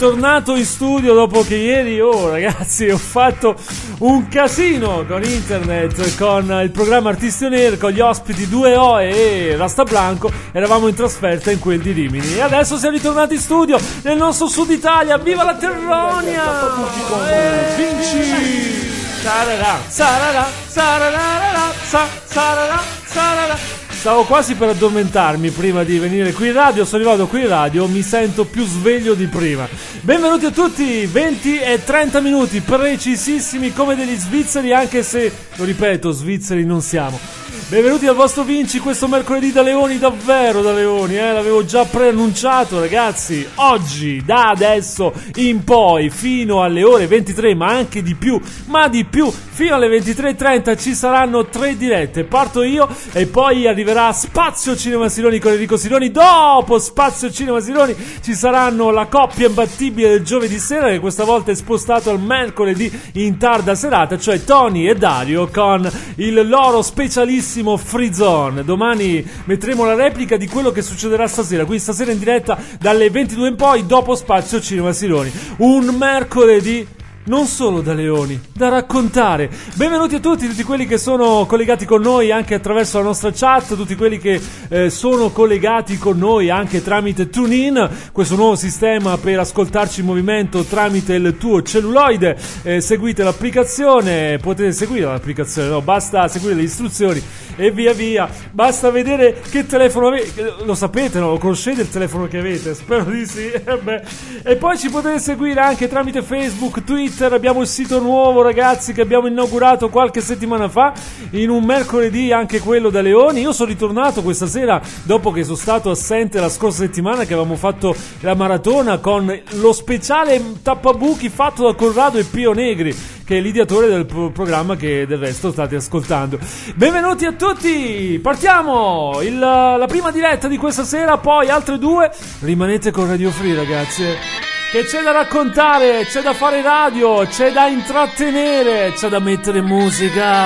ritornato in studio dopo che ieri, ragazzi, ho fatto un casino con internet, con il programma Artisti On Air, con gli ospiti 2O e Rasta Blanco. Eravamo in trasferta in quel di Rimini e adesso siamo ritornati in studio nel nostro sud Italia. Viva la Terronia! Vinci! Sarara, sarara, sarara, sarara, sarara. Stavo quasi per addormentarmi prima di venire qui in radio. Sono arrivato qui in radio, mi sento più sveglio di prima. Benvenuti a tutti, 20 e 30 minuti precisissimi come degli svizzeri, anche se, lo ripeto, svizzeri non siamo. Benvenuti al vostro Vinci questo mercoledì da Leoni, davvero da Leoni, l'avevo già preannunciato, ragazzi. Oggi, da adesso in poi, fino alle ore 23, ma anche di più, fino alle 23:30 ci saranno 3 dirette. Parto io e poi arriverà Spazio Cinema Siloni con Enrico Siloni. Dopo Spazio Cinema Siloni ci saranno la coppia imbattibile del giovedì sera, che questa volta è spostato al mercoledì in tarda serata, cioè Tony e Dario con il loro specialissimo Free Zone. Domani metteremo la replica di quello che succederà stasera, quindi stasera in diretta dalle 22 in poi, dopo Spazio Cinema Siloni. Un mercoledì non solo da leoni, da raccontare. Benvenuti a tutti quelli che sono collegati con noi anche attraverso la nostra chat, tutti quelli che sono collegati con noi anche tramite TuneIn, questo nuovo sistema per ascoltarci in movimento tramite il tuo celluloide. Seguite l'applicazione, potete seguire l'applicazione, no? Basta seguire le istruzioni e via via, basta vedere che telefono avete, lo sapete, no? Lo conoscete il telefono che avete? Spero di sì. E poi ci potete seguire anche tramite Facebook, Twitter. Abbiamo il sito nuovo, ragazzi, che abbiamo inaugurato qualche settimana fa, in un mercoledì anche quello da Leoni. Io sono ritornato questa sera dopo che sono stato assente la scorsa settimana, che avevamo fatto la maratona con lo speciale tappabuchi fatto da Corrado e Pio Negri, che è l'ideatore del programma che del resto state ascoltando. Benvenuti a tutti, partiamo la prima diretta di questa sera, poi altre 2. Rimanete con Radio Free, ragazzi, che c'è da raccontare, c'è da fare radio, c'è da intrattenere, c'è da mettere musica.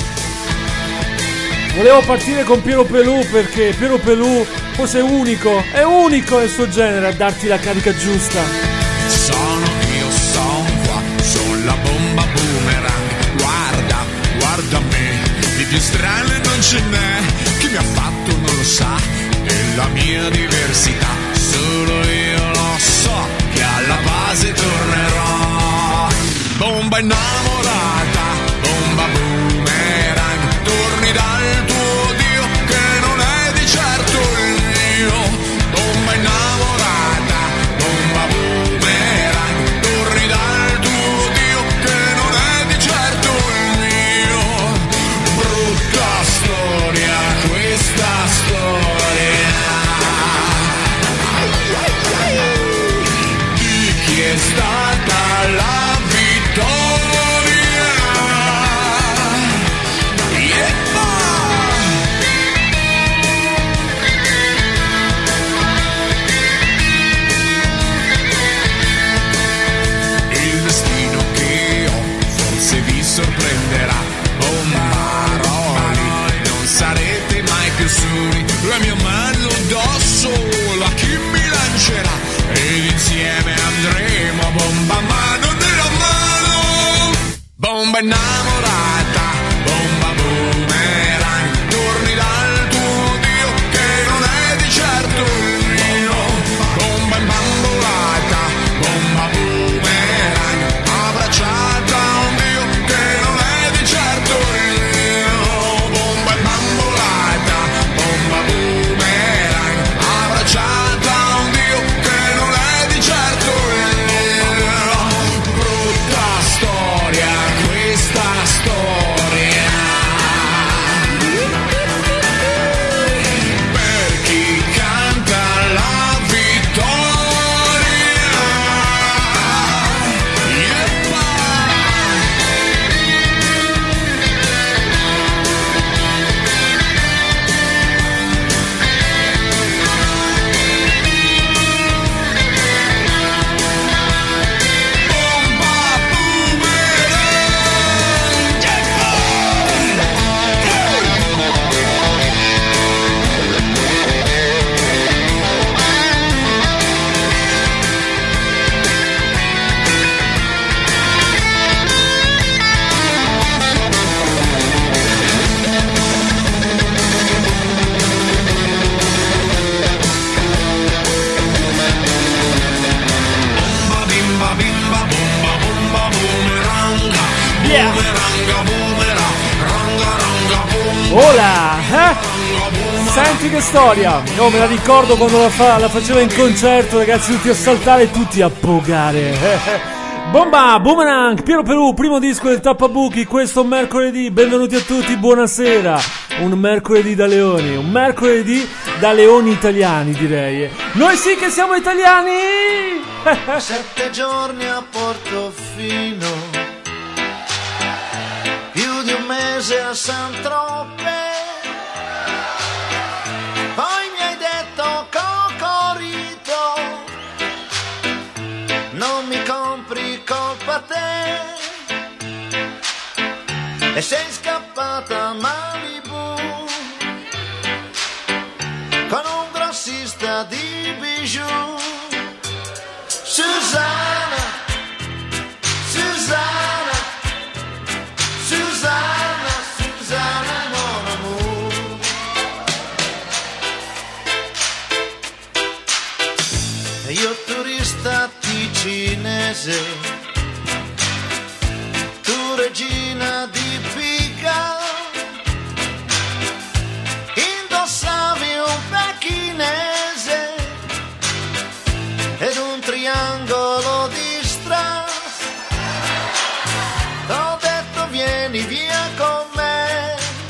Volevo partire con Piero Pelù, perché Piero Pelù forse è unico nel suo genere a darti la carica giusta. Sono qua, sono la bomba boomerang. Guarda me, di più strano non ce n'è. Chi mi ha fatto non lo sa, è la mia diversità. Solo io lo so che alla base tornerò. Bomba innamorata, bomba boomerang. Torni dal tuo Dio che non è di certo il mio. Bomba innamorata, bomba boomerang. Torni dal tuo Dio che non è di certo il mio. Brutta storia questa storia. È stata la vittoria. Il destino che ho forse vi sorprenderà. Bombaroli, non sarete mai più soli. La mia mano addosso, la chi mi lancerà. Ed insieme andremo a bomba mano nella mano. Bomba innamorata, bomba boomerang. Torni dal tuo Dio che non è di certo il mio. Bomba imbambolata, bomba boomerang. Abbracciata a un Dio che non è di certo il mio. Bomba imbambolata, bomba boomerang. Abbracciata a un Dio che non è di certo il mio. Brutta storia questa storia. Senti che storia. Oh, me la ricordo quando la faceva in concerto, ragazzi, tutti a saltare e tutti a pogare. Bomba, Boomerang, Piero Perù, primo disco del Tappabuchi, questo mercoledì, benvenuti a tutti, buonasera. Un mercoledì da leoni, un mercoledì da leoni italiani, direi. Noi sì che siamo italiani! 7 giorni a Portofino, più di un mese a Saint-Tropez, poi mi hai detto Cocorito, non mi compri colpa te, e sei scappata a Malibu con un grossista di bijou. Susanna, Susanna, Susanna, Susanna, mon amour. E io turista ticinese, tu regina di pica, indossavi un pechinese ed un triangolo di strass. T'ho detto vieni via con me,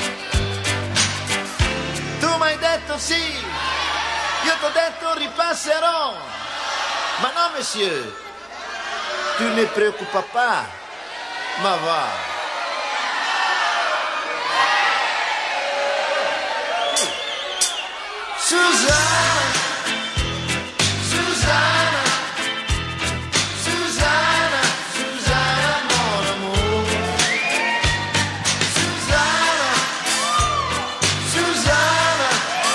tu m'hai detto sì, io t'ho detto ripasserò, ma no monsieur, tu ne preoccupa pas, ma va. Susanna, Susanna, Susanna, Susanna, mon amour. Susanna, Susanna,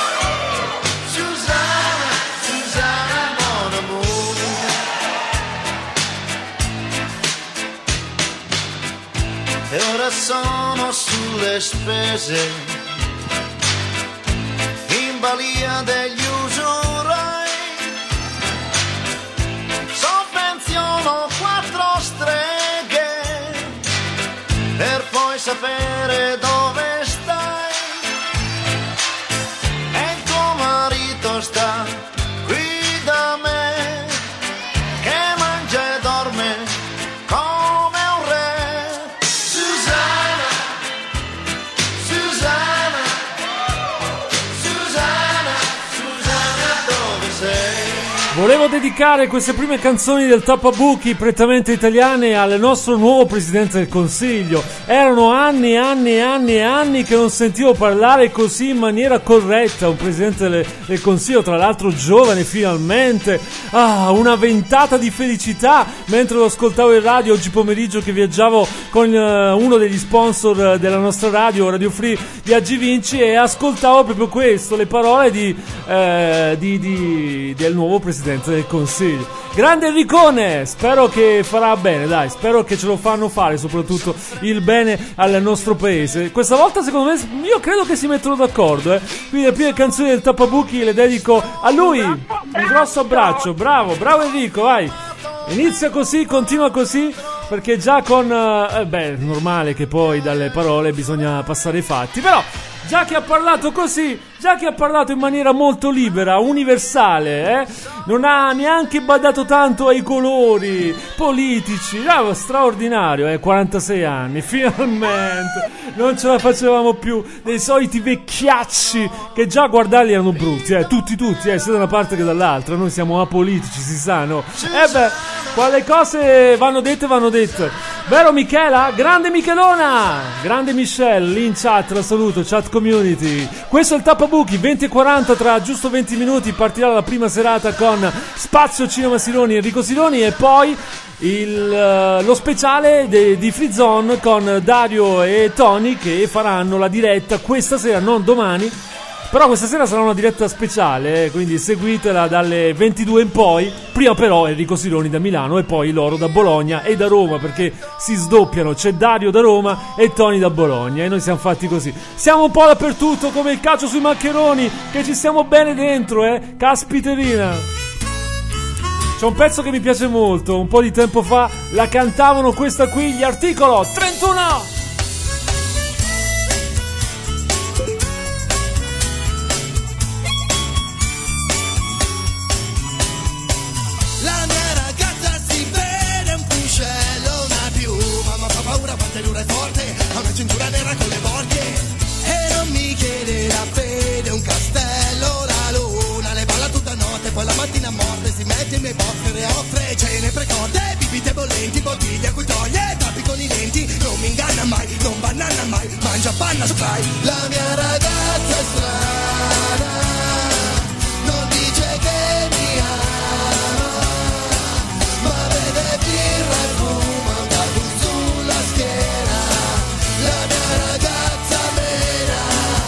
Susanna, Susanna, mon amour. E ora sono sulle spese, in balia degli usurai, sovvenziono 4 streghe per poi sapere dove stai, e il tuo marito sta qui da me, che mangia e dorme come un re. Susanna, Susanna, Susanna, Susanna, dove sei? Volevo dedicare queste prime canzoni del Tappabuchi prettamente italiane al nostro nuovo Presidente del Consiglio. Erano anni e anni e anni e anni che non sentivo parlare così in maniera corretta un Presidente del Consiglio, tra l'altro giovane finalmente. Una ventata di felicità mentre lo ascoltavo in radio oggi pomeriggio che viaggiavo con uno degli sponsor della nostra radio, Radio Free Viaggi Vinci, e ascoltavo proprio questo, le parole del nuovo Presidente del Consiglio. Grande Enricone, spero che farà bene, dai, spero che ce lo fanno fare, soprattutto il bene al nostro paese. Questa volta secondo me, io credo che si mettono d'accordo, quindi le prime canzoni del Tappabuchi le dedico a lui. Un grosso abbraccio, bravo Enrico, vai. Inizia così, continua così, perché già con normale che poi dalle parole bisogna passare ai fatti, però già che ha parlato così, già che ha parlato in maniera molto libera, universale, non ha neanche badato tanto ai colori politici, bravo, straordinario, 46 anni, finalmente, non ce la facevamo più, dei soliti vecchiacci che già a guardarli erano brutti, tutti, sia da una parte che dall'altra, noi siamo apolitici, si sa, no? Quale cose vanno dette. Vero Michela? Grande Michelona! Grande Michelle, lì in chat, la saluto, chat community. Questo è il Tappabuchi, 20:40, tra giusto 20 minuti partirà la prima serata con Spazio Cinema Siloni, Enrico Siloni, e poi lo speciale di Free Zone con Dario e Tony che faranno la diretta questa sera, non domani. Però questa sera sarà una diretta speciale, quindi seguitela dalle 22 in poi. Prima però Enrico Siloni da Milano e poi loro da Bologna e da Roma, perché si sdoppiano, c'è Dario da Roma e Tony da Bologna, e noi siamo fatti così. Siamo un po' dappertutto come il calcio sui maccheroni, che ci stiamo bene dentro, caspiterina. C'è un pezzo che mi piace molto, un po' di tempo fa la cantavano questa qui, gli Articolo 31. cintura nera con le borchie. E non mi chiede la fede, un castello, la luna le balla tutta notte, poi la mattina morte si mette in miei boxer e offre cene precorde, bibite bollenti, bottiglie a cui toglie, tappi con i denti, non mi inganna mai, non banana mai, mangia panna spray. La mia ragazza è strana, non dice che mi ama, ma beve birra e fuma un tatu sulla schiena. La mia ragazza mena,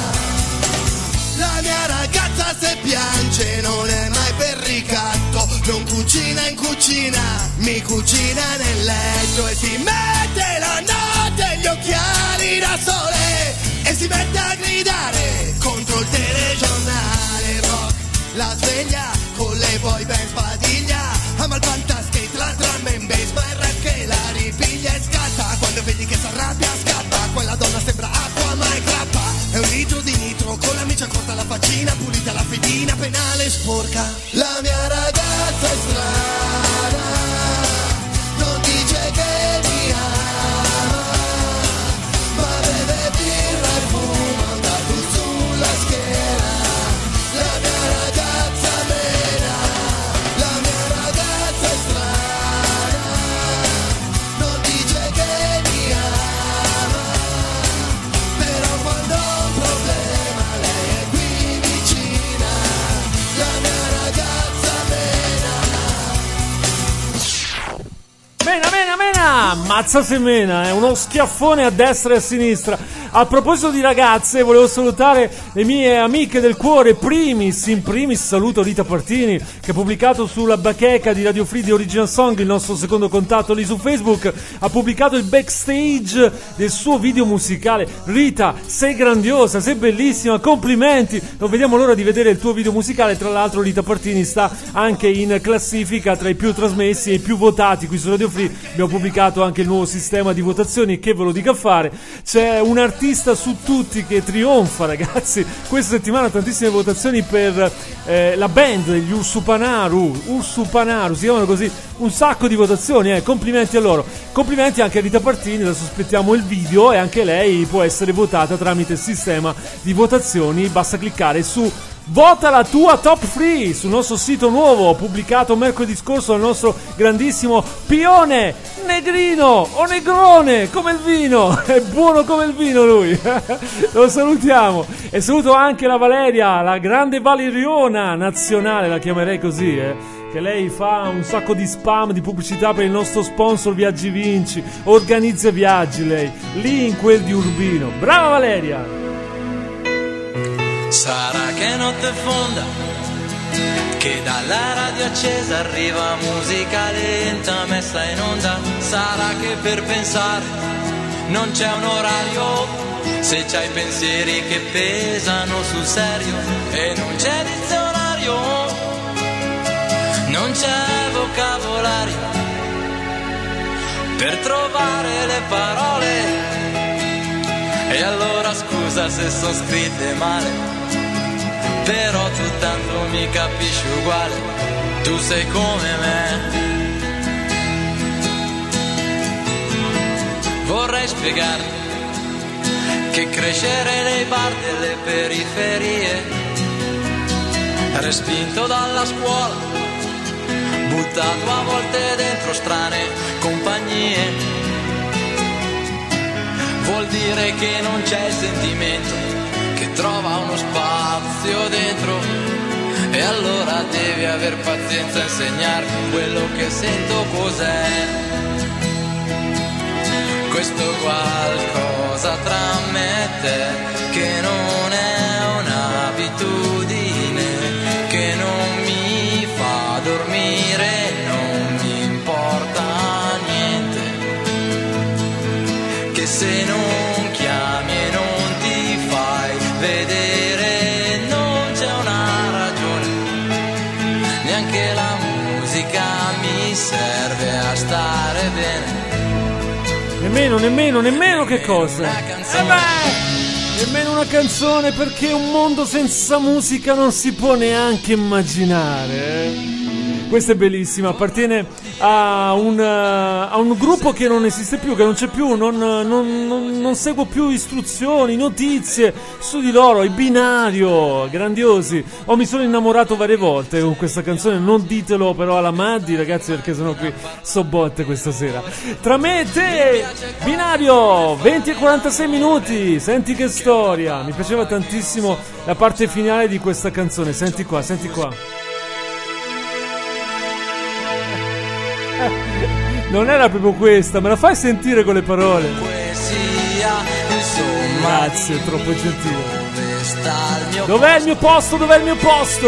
la mia ragazza se piange non è mai per ricatto, non cucina in cucina, mi cucina nel letto e si mette la notte gli occhiali da sole e si mette a gridare contro il telegiornale rock. La sveglia con le boy band sbadiglia, ama il fantaskate, la drum and bass, ma il rap che la ripiglia e scatta. Quando vedi che s'arrabbia scappa, quella donna sembra acqua ma è grappa. È un litro di nitro con la micia corta, la faccina pulita, la fedina penale sporca. La mia ragazza è strana, non dice che mi ama, ma beve birra e fuma un tatu sulla schiena. La mia ragazza mena, la mia ragazza è strana, non dice che mi ama, però quando ho un problema lei è qui vicina. La mia ragazza mena. Mena, mazza se mena, è uno schiaffone a destra e a sinistra. A proposito di ragazze, volevo salutare le mie amiche del cuore. In primis saluto Rita Partini, che ha pubblicato sulla bacheca di Radio Free di Original Song, il nostro secondo contatto lì su Facebook, ha pubblicato il backstage del suo video musicale. Rita, sei grandiosa, sei bellissima, complimenti, non vediamo l'ora di vedere il tuo video musicale. Tra l'altro Rita Partini sta anche in classifica tra i più trasmessi e i più votati qui su Radio Free. Abbiamo pubblicato anche il nuovo sistema di votazioni, che ve lo dica a fare. C'è un artista su tutti che trionfa, ragazzi. Questa settimana tantissime votazioni per la band degli Ursupanaru, si chiamano così, un sacco di votazioni, complimenti a loro. Complimenti anche a Rita Partini, adesso aspettiamo il video e anche lei può essere votata tramite il sistema di votazioni. Basta cliccare su Vota la tua top free sul nostro sito nuovo, pubblicato mercoledì scorso dal nostro grandissimo Pione Negrino o Negrone, come il vino, è buono come il vino lui. Lo salutiamo e saluto anche la Valeria, la grande valeriona nazionale, la chiamerei così, che lei fa un sacco di spam, di pubblicità per il nostro sponsor Viaggi Vinci, organizza viaggi lei, lì in quel di Urbino. Brava Valeria! Sarà che notte fonda, che dalla radio accesa arriva musica lenta messa in onda. Sarà che per pensare non c'è un orario, se c'hai pensieri che pesano sul serio. E non c'è dizionario, non c'è vocabolario per trovare le parole. E allora scusa se sono scritte male, però tu tanto mi capisci uguale, tu sei come me. Vorrei spiegarti che crescere nei bar delle periferie, respinto dalla scuola, buttato a volte dentro strane compagnie, vuol dire che non c'è il sentimento che trova uno spazio dentro. E allora devi aver pazienza a insegnarmi quello che sento cos'è. Questo qualcosa tra me e te, che non è un'abitudine, che non mi fa dormire, non mi importa niente, che se non chiami e non ti fai vedere non c'è una ragione, neanche la musica mi serve a stare bene. Nemmeno che cosa? Nemmeno una canzone, perché un mondo senza musica non si può neanche immaginare. Questa è bellissima, appartiene a un gruppo che non esiste più, che non c'è più, non seguo più istruzioni, notizie su di loro, i Binario, grandiosi. Mi sono innamorato varie volte con questa canzone, non ditelo però alla Maddi, ragazzi, perché sono qui so botte questa sera. Tra me e te, Binario, 20 e 46 minuti, senti che storia. Mi piaceva tantissimo la parte finale di questa canzone, senti qua, senti qua. Non era proprio questa, me la fai sentire con le parole? Poesia, insomma. Grazie, troppo gentile. Dov'è il mio posto? Dov'è il mio posto?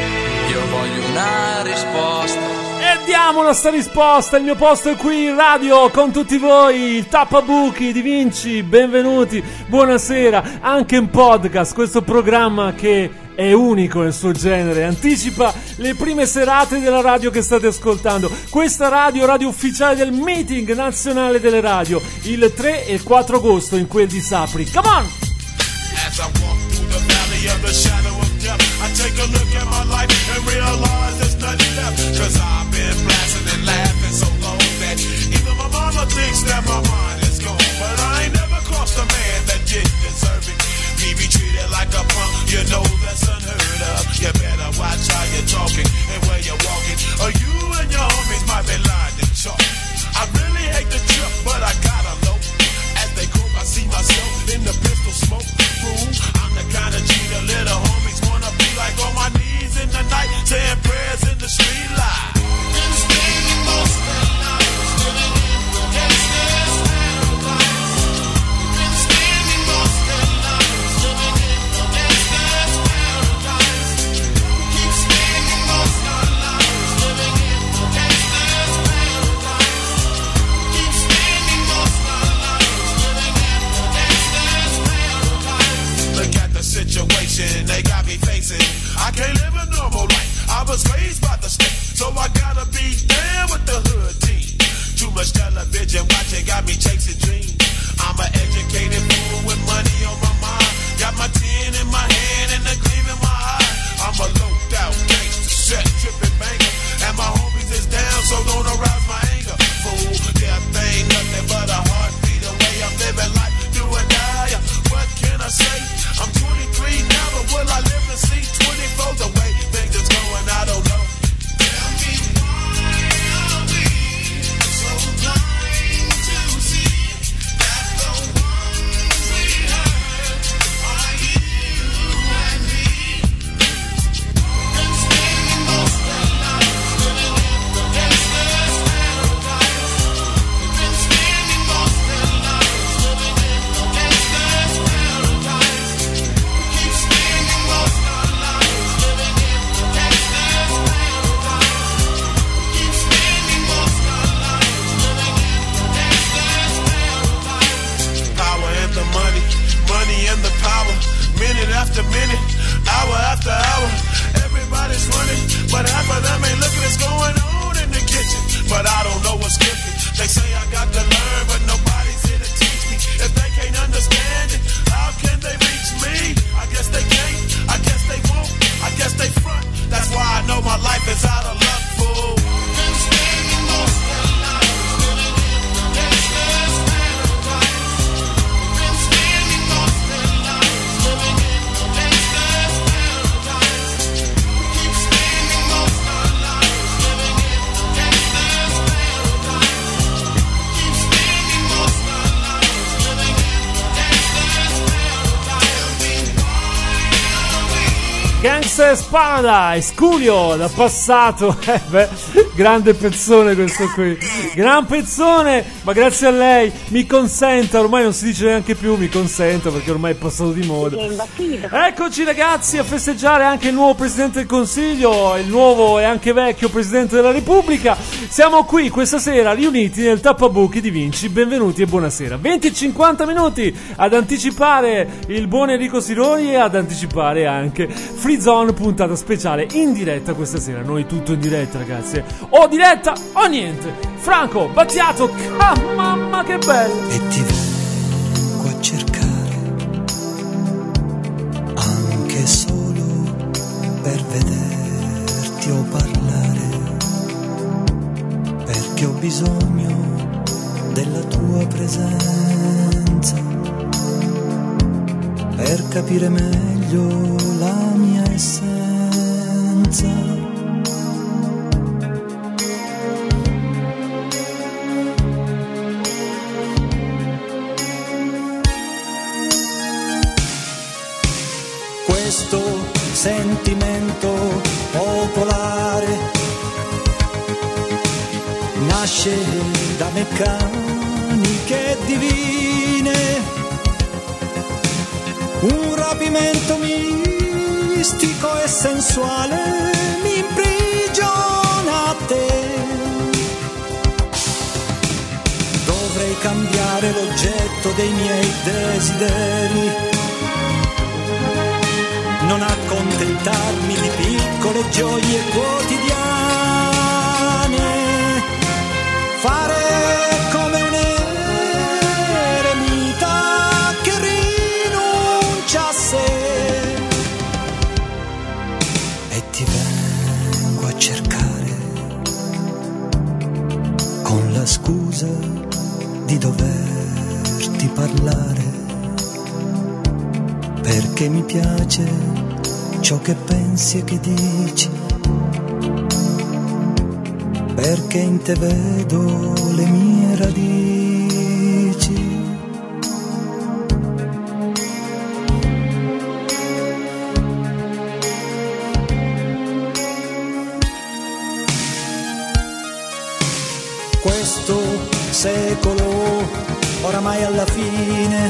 Io voglio una risposta. E diamola sta risposta, il mio posto è qui in radio con tutti voi, il Tappabuchi di Vinci, benvenuti, buonasera, anche in podcast, questo programma che è unico nel suo genere, anticipa le prime serate della radio che state ascoltando. Questa radio ufficiale del meeting nazionale delle radio, il 3 e il 4 agosto in quel di Sapri. Come on! As I walk through the valley of the shadow of death, I take a look at my life and realize there's nothing left. Cause I've been blasting and laughing so long that even my mama thinks that my mind is gone. But I ain't never crossed a man that didn't deserve it. Me be treated like a punk, you know that's unheard of. You better watch how you're talking and where you're walking, or you and your homies might be lying to chalk. I really hate the trip, but I gotta low. As they croak, I see myself in the pistol smoke. Fool, I'm the kind of G the little homies wanna be like, on my knees in the night, saying prayers in the street light. Been spending most of their lives living in the gangster's paradise. Been spending most of their lives living in the gangster's paradise. Keep spending most of our lives living in the gangster's paradise. Keep spending most of our lives living in the gangster's paradise. Look at the situation they got me facing. I can't live a normal life. I was raised by the state, so I gotta be down with the hood team. Too much television watching got me chasing dreams. I'm an educated fool with money on my mind. Got my tin in my hand and a gleam in my eye. I'm a loped out gangster, set tripping banker, and my homies is down, so don't arouse my anger. Fool, death ain't nothing but a heartbeat away. I'm living life, do or die. What can I say? I'm 23 now, but will I live to see 24 away? Things is going, I don't know. Tell me why are we so blind to see that the ones we hurt are you and me? Been spending most of our lives living in the gangster's paradise. Been spending most of our lives living in the gangster's paradise. Keep spending most of our lives living in the gangster's paradise. Keep spending most of our lives living in the gangster's paradise. Power and the money, money and the power. Minute after minute, hour after hour. Everybody's running, but half of them ain't looking what's going on in the kitchen. But I don't know what's cooking. They say I got to learn, but nobody's here to teach me. If they can't understand it, how can they reach me? I guess they can't, I guess they won't, I guess they front. That's why I know my life is out of luck, fool. Been spending most of their lives living in the gangster's paradise. Been spending most of their lives living in the gangster's paradise. Keep spending most of our lives living in the gangster's paradise. Keep spending most of our lives living in the gangster's paradise. Tell me why are we Gangster's Paradise, Coolio, da passato, grande pezzone questo qui, gran pezzone, ma grazie a lei mi consenta, ormai non si dice neanche più mi consenta perché ormai è passato di moda. Eccoci ragazzi a festeggiare anche il nuovo Presidente del Consiglio, il nuovo e anche vecchio Presidente della Repubblica. Siamo qui questa sera riuniti nel Tappabuchi di Vinci, benvenuti e buonasera. 20-50 minuti ad anticipare il buon Enrico Sironi e ad anticipare anche Free Zone, puntata speciale in diretta questa sera. Noi tutto in diretta ragazzi, o diretta o niente. Franco Battiato, mamma che bello. E ti vengo a cercare anche solo per vederti o parlare bisogno della tua presenza per capire meglio la mia essenza. Questo sentimento popolare nasce da meccaniche divine, un rapimento mistico e sensuale mi imprigiona a te. Dovrei cambiare l'oggetto dei miei desideri, non accontentarmi di piccole gioie quotidiane, fare come un eremita che rinuncia a sé. E ti vengo a cercare con la scusa di doverti parlare, perché mi piace ciò che pensi e che dici, perché in te vedo le mie radici. Questo secolo oramai alla fine,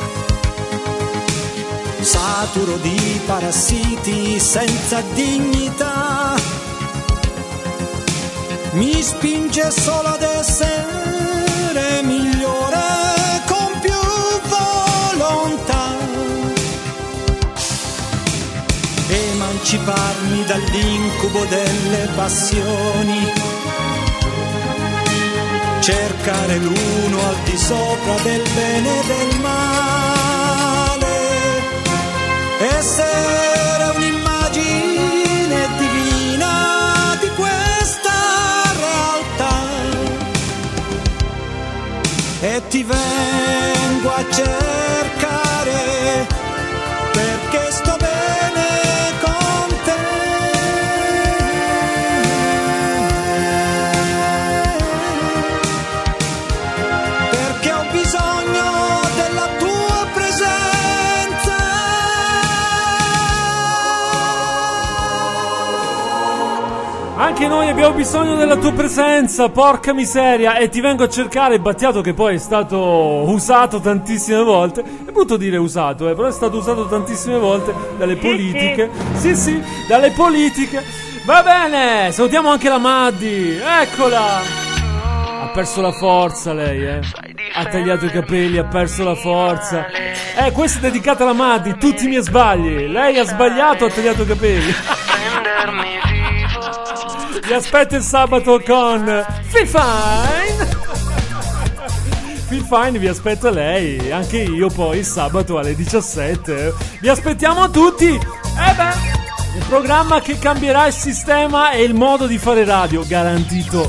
saturo di parassiti senza dignità, mi spinge solo ad essere migliore con più volontà, emanciparmi dall'incubo delle passioni, cercare l'uno al di sopra del bene e del male, essere un'immagine divina di questa realtà. E ti vengo a cercare perché sto bene con te. Perché ho bisogno della tua presenza. Anche noi abbiamo bisogno della tua presenza, porca miseria. E ti vengo a cercare, Battiato, che poi è stato usato tantissime volte. È brutto dire usato, però è stato usato tantissime volte dalle politiche. Sì, dalle politiche. Va bene, salutiamo anche la Maddi. Eccola. Ha perso la forza lei, ha tagliato i capelli, ha perso la forza. Questa è dedicata alla Maddi, tutti i miei sbagli. Lei ha sbagliato, ha tagliato i capelli. Vi aspetto il sabato con Feel Fine. Feel Fine vi aspetta lei, anche io poi il sabato alle 17. Vi aspettiamo tutti. Il programma che cambierà il sistema e il modo di fare radio, garantito.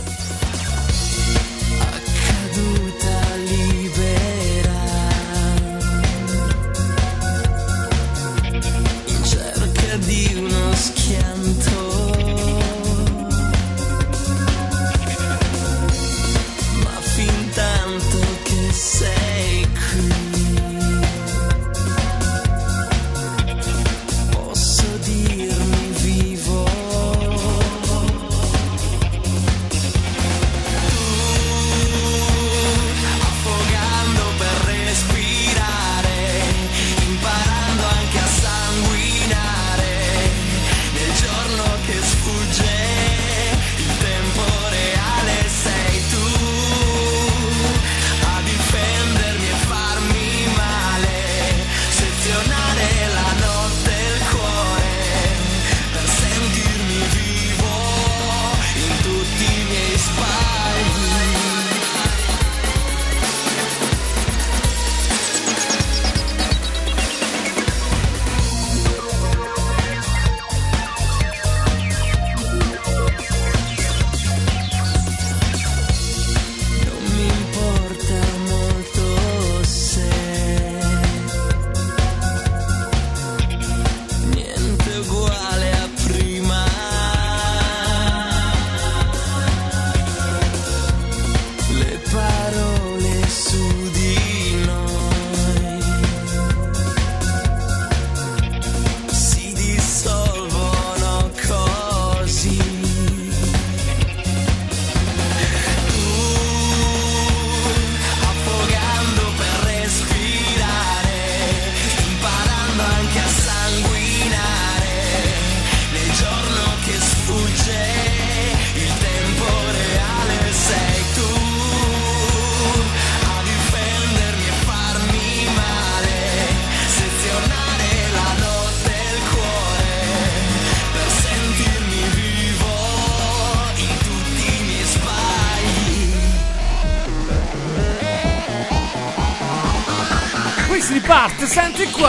riparte, senti qua.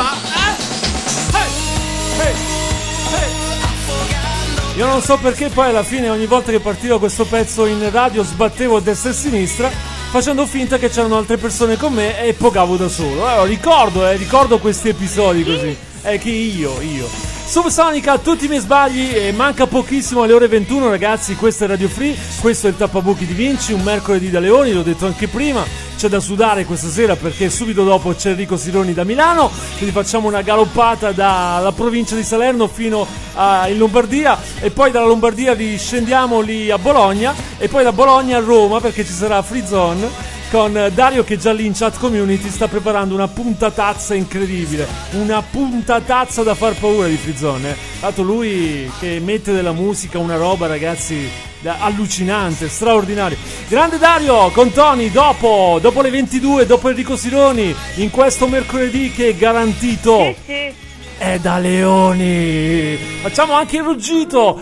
Io non so perché poi alla fine ogni volta che partiva questo pezzo in radio sbattevo a destra e a sinistra facendo finta che c'erano altre persone con me e pogavo da solo. Ricordo questi episodi così. Che io. Subsonica, tutti i miei sbagli, e manca pochissimo alle ore 21, ragazzi. Questo è Radio Free, questo è il Tappabuchi di Vinci, un mercoledì da Leoni, l'ho detto anche prima. C'è da sudare questa sera perché subito dopo c'è Enrico Sironi da Milano, quindi facciamo una galoppata dalla provincia di Salerno fino in Lombardia, e poi dalla Lombardia riscendiamo lì a Bologna, e poi da Bologna a Roma perché ci sarà Free Zone con Dario che già lì in chat community sta preparando una puntatazza incredibile, una puntatazza da far paura di Free Zone. Tanto lui che mette della musica, una roba, ragazzi, allucinante, straordinario. Grande Dario con Tony dopo le 22, dopo Enrico Sironi, in questo mercoledì che è garantito. È da leoni. Facciamo anche il ruggito.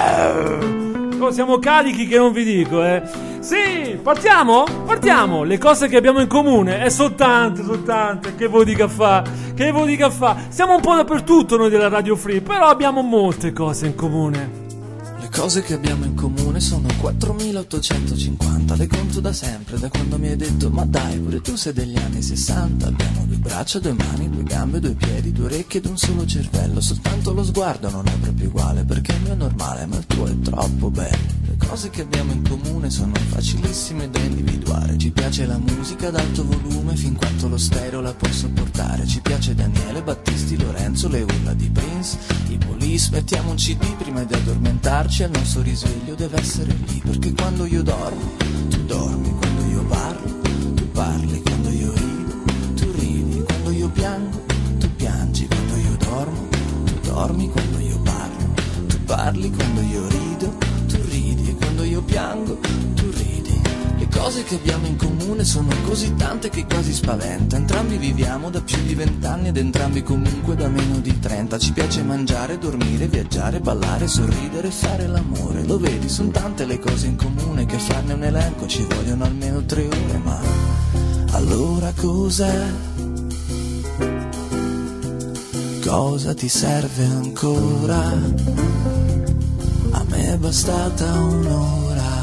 Siamo carichi che non vi dico, Sì, partiamo? Le cose che abbiamo in comune sono tante. Che vuoi dica fa? Siamo un po' dappertutto noi della Radio Free, però abbiamo molte cose in comune. Le cose che abbiamo in comune sono 4850, le conto da sempre, da quando mi hai detto ma dai, pure tu sei degli anni 60. Abbiamo 2 braccia, 2 mani, 2 gambe, 2 piedi, 2 orecchie ed un solo cervello. Soltanto lo sguardo non è proprio uguale, perché il mio è normale ma il tuo è troppo bello. Le cose che abbiamo in comune sono facilissime da individuare. Ci piace la musica ad alto volume fin quanto lo stereo la può sopportare. Ci piace Daniele, Battisti, Lorenzo, le urla di Prince, i Police. Mettiamo un CD prima di addormentarci, al nostro risveglio deve essere lì, perché quando io dormo, tu dormi, quando io parlo, tu parli, quando io rido, tu ridi, quando io piango, tu piangi, quando io dormo, tu dormi, quando io parlo, tu parli, quando io rido, tu ridi, e quando io piango, tu ridi. Le cose che abbiamo in comune sono così tante che quasi spaventa. Entrambi viviamo da più di 20 anni ed entrambi comunque da meno di 30. Ci piace mangiare, dormire, viaggiare, ballare, sorridere e fare l'amore. Lo vedi, sono tante le cose in comune che farne un elenco ci vogliono almeno 3 ore. Ma allora cos'è? Cosa ti serve ancora? A me è bastata un'ora.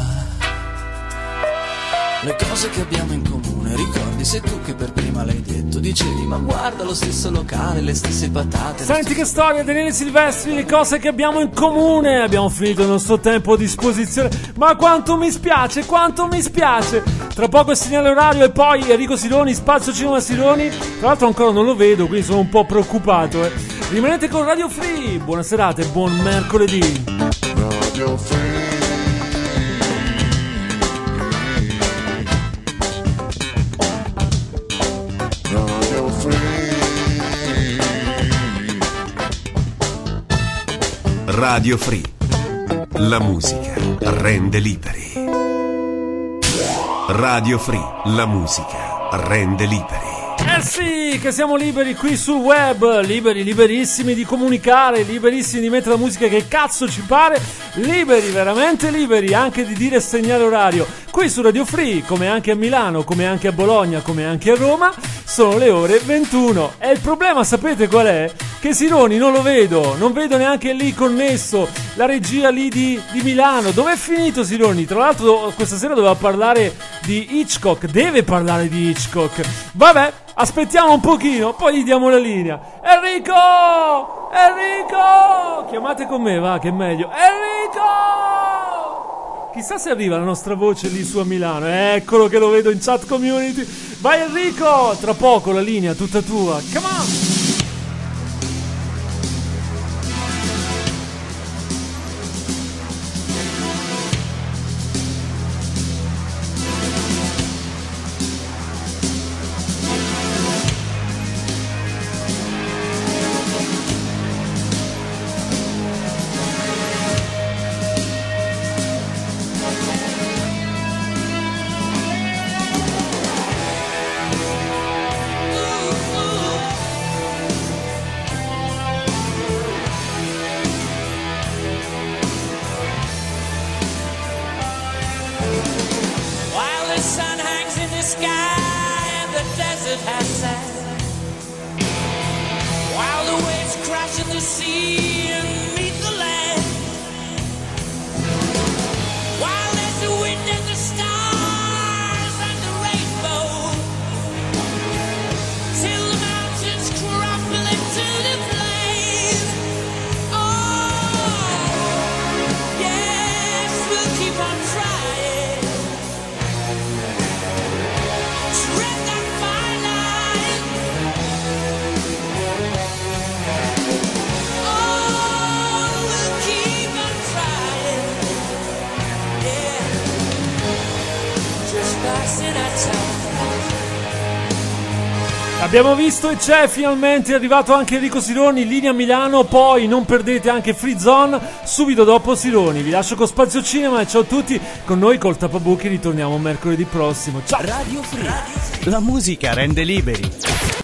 Le cose che abbiamo in comune, ricordi, sei tu che per prima l'hai detto. Dicevi, ma guarda, lo stesso locale, le stesse patate. Senti che storia, Daniele Silvestri, le cose che abbiamo in comune. Abbiamo finito il nostro tempo a disposizione, ma quanto mi spiace. Tra poco il segnale orario e poi Enrico Sironi, Spazio Cinema Sironi. Tra l'altro ancora non lo vedo, quindi sono un po' preoccupato. Rimanete con Radio Free, buona serata e buon mercoledì. Radio Free. Radio Free. La musica rende liberi. Radio Free. La musica rende liberi. Sì, che siamo liberi qui sul web, liberissimi di comunicare, liberissimi di mettere la musica che cazzo ci pare, liberi, veramente liberi anche di dire segnale orario. Qui su Radio Free, come anche a Milano, come anche a Bologna, come anche a Roma, sono le ore 21. E il problema sapete qual è? Che Sironi non lo vedo, non vedo neanche lì connesso, la regia lì di Milano. Dov'è finito Sironi? Tra l'altro questa sera doveva parlare di Hitchcock, deve parlare di Hitchcock. Vabbè, aspettiamo un pochino, poi gli diamo la linea. Enrico! Chiamate con me, va, che è meglio. Enrico! Chissà se arriva la nostra voce lì su a Milano. Eccolo che lo vedo in chat community. Vai Enrico! Tra poco la linea tutta tua. Come on! crash at the sea and meet the land. While there's the wind and the stars and the rainbow, till the mountains crumble into the flame. Oh, yes, we'll keep on trying. Tread that fine line. Oh, we'll keep on trying. Yeah, just passing our time. Abbiamo visto e c'è finalmente arrivato anche Enrico Sironi, linea Milano, poi non perdete anche Free Zone subito dopo Sironi. Vi lascio con Spazio Cinema e ciao a tutti, con noi col Tappabuchi ritorniamo mercoledì prossimo. Ciao! Radio Free, la musica rende liberi.